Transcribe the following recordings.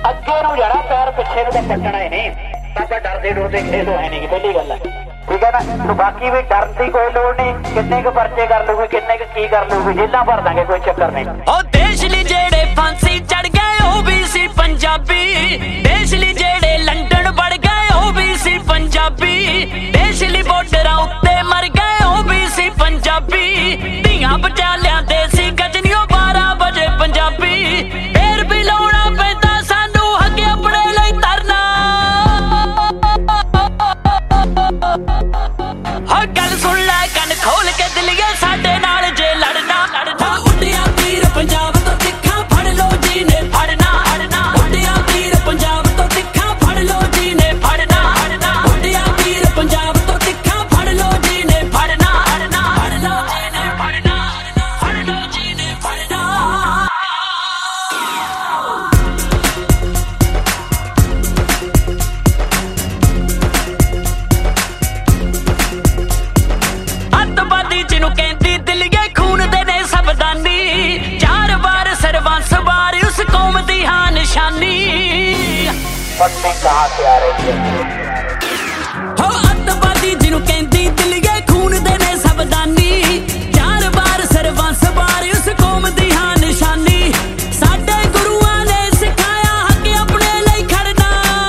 ਅੱਗੇ ਨੂੰ ਜਾਣਾ ਪੈਰ ਪਿੱਛੇ ਨੂੰ ਤਾਂ ਪੱਟਣਾ ਹੀ ਨਹੀਂ। ਆਪਾਂ ਡਰਦੇ ਡਰਦੇ ਖੇਡ ਹੈ ਨਹੀਂ ਪਹਿਲੀ ਗੱਲ ਹੈ, ਠੀਕ ਹੈ ਨਾ। ਬਾਕੀ ਵੀ ਡਰਨ ਦੀ ਕੋਈ ਲੋੜ ਨਹੀਂ। ਕਿੰਨੇ ਕੁ ਪਰਚੇ ਕਰ ਲੂਗੇ, ਕਿੰਨੇ ਕੁ ਕੀ ਕਰ ਲੂਗੇ, ਜੇਲਾਂ ਭਰ ਦਾਂਗੇ, ਕੋਈ ਚੱਕਰ ਨਹੀਂ। ਉਹ ਦੇਸ਼ ਲਈ ਜਿਹੜੇ ਫਾਂਸੀ ਚੜ ਗਏ ਉਹ ਵੀ ਸੀ ਪੰਜਾਬੀ, ਦੇਸ਼ ਲਈ ਜਿਹੜੇ ਲੰਡਨ ਵੜ ਗਏ ਉਹ ਵੀ ਸੀ ਪੰਜਾਬੀ, ਦੇਸ਼ ਲਈ ਬਾਰਡਰਾਂ ਉੱਤੇ ਮਰ ਗਏ ਉਹ ਵੀ ਸੀ ਪੰਜਾਬੀ, ਧੀਆਂ ਬਚਾ ਲਿਆਂਦੇ ਸੀ ਗਜਨੀਓ 12 ਵਜੇ ਪੰਜਾਬੀ, ਫੇਰ ਵੀ ਲਾਉਣਾ ਪੈਂਦਾ ਸਾਨੂੰ ਹੱਕ ਆਪਣੇ ਲਈ ਧਰਨਾ। ਹਾਂ ਗੱਲ ਸੁਣ ਲੈ ਕੰਨ ਖੋਲ ਕੇ ਦਿਲੀਏ ਸਾਡੇ ਨਾਲ ਜੇ ਲੜਨਾ ਲੜਨਾ। ਉੱਡਿਆ ਵੀਰ ਪੰਜਾਬ ਤੋਂ ਤਿੱਖਾ ਫੜ ਲੋ ਜੀ ਨੇ ਫੜਨਾ ਫੜਨਾ, ਉੱਡਿਆ ਵੀਰ ਪੰਜਾਬ ਤੋਂ ਤਿੱਖਾ ਫੜ ਲੋ ਜੀ ਨੇ ਫੜਨਾ ਫੜਨਾ, ਉੱਡਿਆ ਵੀਰ ਪੰਜਾਬ ਤੋਂ ਤਿੱਖਾ ਫੜ ਲੋ ਜੀ ਨੇ ਫੜਨਾ ਫੜਨਾ, ਫੜ ਲੋ ਜੀ ਨੇ ਫੜਨਾ ਫੜ ਲੋ ਜੀ ਨੇ ਫੜਨਾ। ਅੱਤਵਾਦੀ ਜਿਹਨੂੰ ਕਹਿੰਦੀ ਦਿਲੀਏ ਖੂਨ ਦੇ ਨੇ ਸਬਦਾਨੀ, 4 ਵਾਰ ਸਰਬੰਸ ਵਾਰ ਉਸ ਕੌਮ ਦੀ ਹਾਂ ਨਿਸ਼ਾਨੀ। ਪੱਟੀ ਕਹਾਂ ਸੇ ਆ ਰਹੀ ਹੈ ਹੋ ਅੱਤਵਾਦੀ ਜਿਹਨੂੰ ਕਹਿੰਦੀ ਦਿਲੀਏ ਖੂਨ ਦੇ ਨੇ ਸਬਦਾਨੀ, 4 ਵਾਰ ਸਰਬੰਸ ਵਾਰ ਉਸ ਕੌਮ ਦੀ ਹਾਂ ਨਿਸ਼ਾਨੀ। ਸਾਡੇ ਗੁਰੂਆਂ ਨੇ ਸਿਖਾਇਆ ਹੱਕ ਆਪਣੇ ਲਈ ਖੜਨਾ।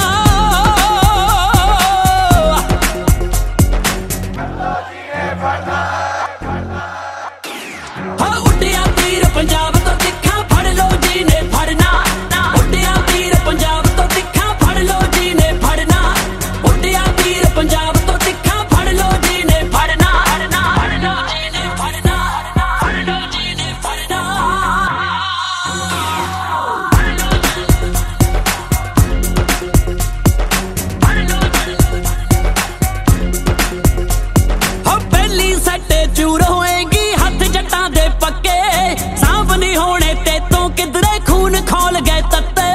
ਹਾਂ ਉੱਡਿਆ ਵੀਰ ਪੰਜਾਬ ਤੋਂ ਤਿੱਖਾ ਫੜ ਲੋ ਜੀ ਨੇ ਫੜਨਾ, ਉੱਡਿਆ ਵੀਰ ਪੰਜਾਬ ਤੋਂ ਤਿੱਖਾ ਫੜ ਲੋ ਜੀ ਨੇ ਫੜਨਾ, ਉੱਡਿਆ ਵੀਰ ਪੰਜਾਬ ਤੋਂ ਤਿੱਖਾ ਫੜ ਲੋ ਜੀ ਨੇ ਫੜਨਾ ਫੜਨਾ, ਫੜ ਲੋ ਜੀ ਨੇ ਫੜਨਾ ਫੜ ਲੋ ਜੀ ਨੇ ਫੜਨਾ। ਹੋ ਪਹਿਲੀ ਸੱਟੇ ਚੂਰ ਹੋਏਗੀ ਹੱਥ ਜੱਟਾਂ ਦੇ ਪੱਕੇ, ਸਾਂਭ ਨਹੀਂ ਹੋਣੇ ਤੇ ਤੋਂ ਕਿਧਰੇ ਖੂਨ ਖੋਲ ਗਏ ਤੱਤੇ।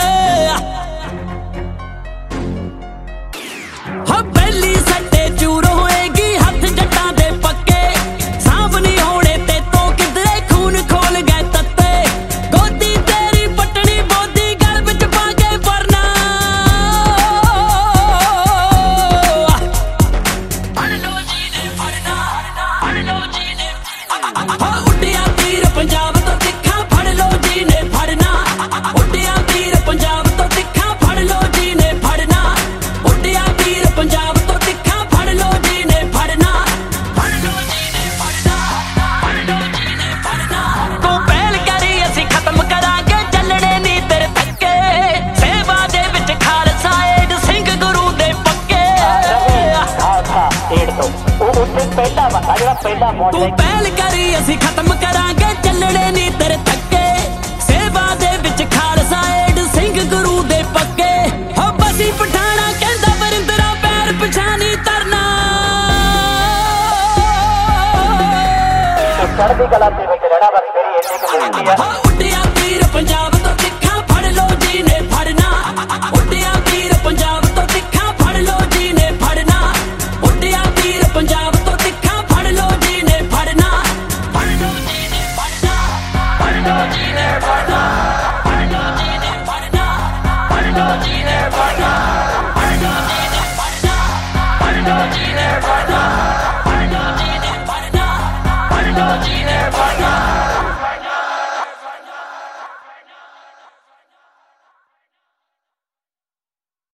ਹੋ ਪਹਿਲੀ ਸੱਟੇ ਚੂਰ ਹੋਏਗੀ ਹੱਥ ਜੱਟਾਂ ਦੇ ਪੱਕੇ, ਸਾਂਭ ਨਹੀਂ ਹੋਣੇ ਤੇ ਤੋਂ ਕਿਧਰੇ ਖੂਨ ਖੋਲ ਗਏ ਤੱਤੇ। ਗੋਦੀ ਤੇਰੀ ਪਟਣੀ ਬੋਦੀ ਗਲ ਵਿੱਚ ਪਾ ਕੇ ਪਰਨਾ। ਫੜ ਲੋ ਜੀ ਨੇ ਫੜਨਾ ਫੜ ਲੋ ਜੀ ਨੇ। ਹਾਂ ਉੱਡਿਆ ਵੀਰ ਪੰਜਾਬ ਤੋਂ ਤਿੱਖਾ ਫੜ ਲੋ ਜੀ ਨੇ ਫੜਨਾ, ਉੱਡਿਆ ਵੀਰ ਪੰਜਾਬ ਤੋਂ ਤਿੱਖਾ ਫੜ ਲੋ ਜੀ ਨੇ ਫੜਨਾ, ਉੱਡਿਆ ਵੀਰ ਪੰਜਾਬ ਤੋਂ ਤਿੱਖਾ ਫੜ ਲੋ ਜੀ ਨੇ ਫੜਨਾ ਫੜ ਲੋ ਜੀ ਨੇ ਫੜਨਾ ਫੜ ਲੋ ਜੀ ਨੇ ਫੜਨਾ। ਤੂੰ ਪਹਿਲ ਕਰੀ ਅਸੀਂ ਖਤਮ ਕਰਾਂਗੇ ਚੱਲਣੇ ਨੀ ਤੇਰੇ ਧੱਕੇ, ਸੇਵਾ ਦੇ ਵਿੱਚ ਖਾਲਸਾ ਏਡ ਸਿੰਘ ਗੁਰੂ ਦੇ ਪੱਕੇ। ਖਾਲਸਾ ਏਡ ਤੋਂ ਉਹ ਉੱਥੇ ਪਹਿਲਾ ਬੰਦਾ ਜਿਹੜਾ ਪਹਿਲਾ ਪਹੁੰਚ ਤੂੰ ਪਹਿਲ ਕਰੀ ਅਸੀਂ ਖਤਮ ਕਰਾਂਗੇ ਚੱਲਣੇ ਨੀ ਤੇਰੇ ਧੱਕੇ, ਸੇਵਾ ਦੇ ਵਿੱਚ ਖਾਲਸਾ ਏਡ ਸਿੰਘ ਗੁਰੂ ਦੇ ਪੱਕੇ। ਹੋ ਬਸੀ ਪਠਾਣਾ ਕਹਿੰਦਾ ਵਰਿੰਦਰਾ ਪੈਰ ਪਛਾਣੀ ਧਰਨਾ। ਚੜ੍ਹਦੀ ਕਲਾ ਦੇ ਵਿੱਚ ਰਹਿਣਾ ਬਸ ਮੇਰੀ ਇੰਨੀ ਕੁ ਬੇਨਤੀ ਹੈ। ਹਾਂ ਉੱਡਿਆ ਵੀਰ ਪੰਜਾਬ ਤੋਂ ਤਿੱਖਾ ਫੜ ਲੋ ਜੀ ਨੇ ਫੜਨਾ, ਉੱਡਿਆ ਵੀਰ ਪੰਜਾਬ ਤੋਂ ਤਿੱਖਾ ਫੜ ਲੋ ਜੀ ਨੇ ਫੜਨਾ, ਉੱਡਿਆ ਵੀਰ ਪੰਜਾਬ ਤੋਂ ਤਿੱਖਾ ਫੜ ਲੋ ਜੀ ਨੇ ਫੜਨਾ ਫੜ ਲੋ ਜੀ ਨੇ ਫੜਨਾ ਫੜ ਲੋ ਜੀ ਨੇ ਫੜਨਾ।